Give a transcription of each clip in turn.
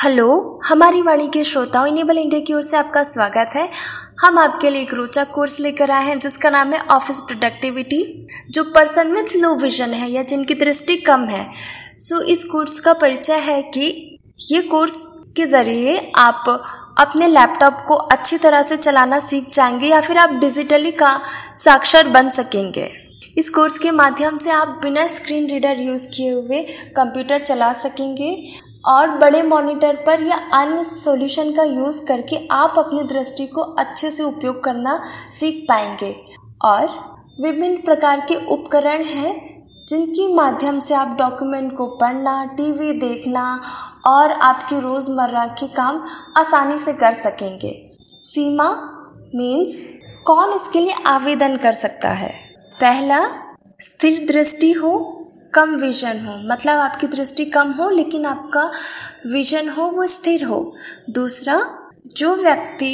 Hello, हमारी वाणी के श्रोताओं, इनेबल इंडिया की ओर से आपका स्वागत है। हम आपके लिए एक रोचक कोर्स लेकर आए हैं जिसका नाम है ऑफिस प्रोडक्टिविटी। जो पर्सन विथ लो विजन है या जिनकी दृष्टि कम है, इस कोर्स का परिचय है कि ये कोर्स के ज़रिए आप अपने लैपटॉप को अच्छी तरह से चलाना सीख जाएंगे या फिर आप डिजिटली का साक्षर बन सकेंगे। इस कोर्स के माध्यम से आप बिना स्क्रीन रीडर यूज़ किए हुए कंप्यूटर चला सकेंगे और बड़े मॉनिटर पर या अन्य सॉल्यूशन का यूज़ करके आप अपनी दृष्टि को अच्छे से उपयोग करना सीख पाएंगे। और विभिन्न प्रकार के उपकरण हैं जिनके माध्यम से आप डॉक्यूमेंट को पढ़ना, टीवी देखना और आपके रोज़मर्रा के काम आसानी से कर सकेंगे। सीमा मीन्स कौन इसके लिए आवेदन कर सकता है। पहला, स्थिर दृष्टि हो, कम विजन हो, मतलब आपकी दृष्टि कम हो लेकिन आपका विजन हो वो स्थिर हो। दूसरा, जो व्यक्ति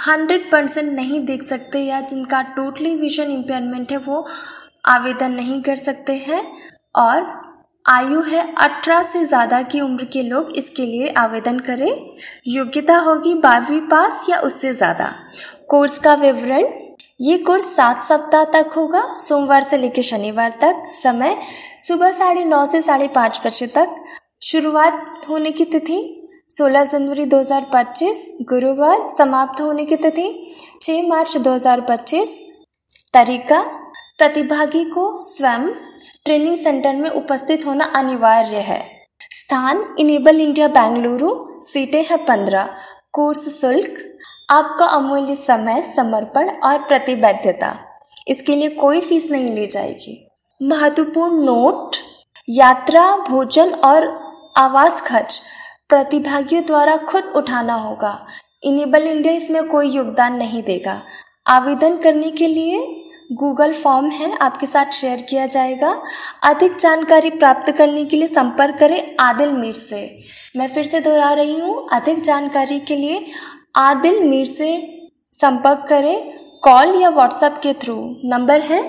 100% नहीं देख सकते या जिनका टोटली विजन इम्पेयरमेंट है वो आवेदन नहीं कर सकते हैं। और आयु है 18 से ज़्यादा की उम्र के लोग इसके लिए आवेदन करें। योग्यता होगी 12वीं पास या उससे ज़्यादा। कोर्स का विवरण, ये कोर्स 7 सप्ताह तक होगा, सोमवार से लेकर शनिवार तक। समय सुबह 9:30 से 5:30 बजे तक। शुरुआत होने की तिथि 16 जनवरी 2025 गुरुवार। समाप्त होने की तिथि 6 मार्च 2025। तरीका, प्रतिभागी को स्वयं ट्रेनिंग सेंटर में उपस्थित होना अनिवार्य है। स्थान, इनेबल इंडिया बेंगलुरु। सीटें हैं 15। कोर्स शुल्क, आपका अमूल्य समय, समर्पण और प्रतिबद्धता, इसके लिए कोई फीस नहीं ली जाएगी। महत्वपूर्ण नोट, यात्रा, भोजन और आवास खर्च प्रतिभागियों द्वारा खुद उठाना होगा। इनेबल इंडिया इसमें कोई योगदान नहीं देगा। आवेदन करने के लिए गूगल फॉर्म है, आपके साथ शेयर किया जाएगा। अधिक जानकारी प्राप्त करने के लिए संपर्क करें आदिल मीर से। मैं फिर से दोहरा रही हूँ, अधिक जानकारी के लिए आदिल मीर से संपर्क करें कॉल या व्हाट्सएप के थ्रू। नंबर है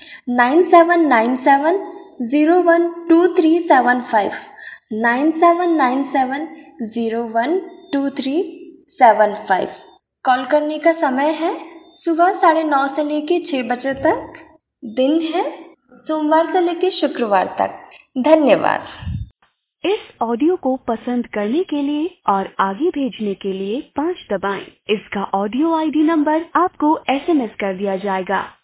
9797012375 9797012375। कॉल करने का समय है सुबह 9:30 से लेकर 6 बजे तक। दिन है सोमवार से लेकर शुक्रवार तक। धन्यवाद। इस ऑडियो को पसंद करने के लिए और आगे भेजने के लिए 5 दबाएं। इसका ऑडियो आईडी नंबर आपको SMS कर दिया जाएगा।